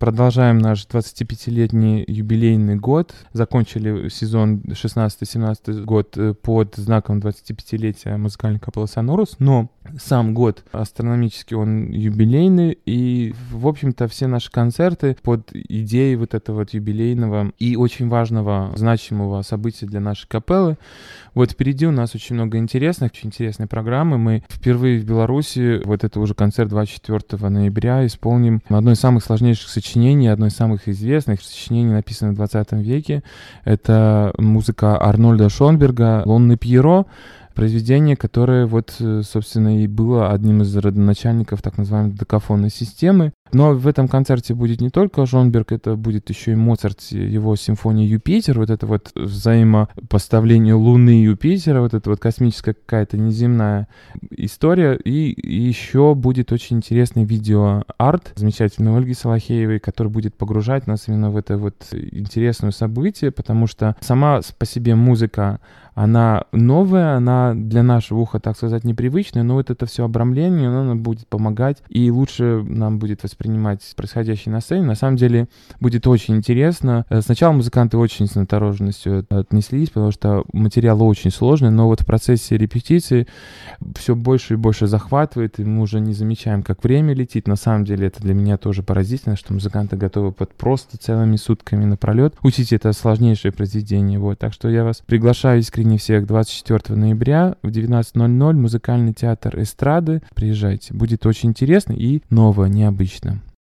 продолжаем наш 25-летний юбилейный год. Закончили сезон 16-17 год под знаком 25-летия музыкальной капеллы Сонорус, но сам год астрономически он юбилейный, и, в общем-то, все наши концерты под идеей вот этого вот юбилейного и очень важного, значимого события для нашей капеллы. Вот впереди у нас очень много интересных, очень интересной программы. Мы впервые в Беларуси, вот это уже концерт 24 ноября, исполним одно из самых сложнейших сочинений, одно из самых известных сочинений, написанных в 20 веке. Это музыка Арнольда Шонберга «Лунный Пьеро», произведение, которое вот, собственно, и было одним из родоначальников так называемой додекафонной системы. Но в этом концерте будет не только Шонберг, это будет еще и Моцарт, его симфония «Юпитер», вот это вот взаимопоставление Луны и Юпитера, вот это вот космическая какая-то неземная история. И еще будет очень интересный видеоарт замечательной Ольги Салахеевой, который будет погружать нас именно в это вот интересное событие, потому что сама по себе музыка, она новая, она для нашего уха, так сказать, непривычная, но вот это все обрамление, оно нам будет помогать, и лучше нам будет воспринимать происходящее на сцене. На самом деле будет очень интересно. Сначала музыканты очень с настороженностью отнеслись, потому что материал очень сложный, но вот в процессе репетиции все больше и больше захватывает, и мы уже не замечаем, как время летит. На самом деле это для меня тоже поразительно, что музыканты готовы под просто целыми сутками напролет учить это сложнейшее произведение. Вот. Так что я вас приглашаю искренне всех 24 ноября в 19:00 музыкальный театр эстрады. Приезжайте. Будет очень интересно и ново, необычно.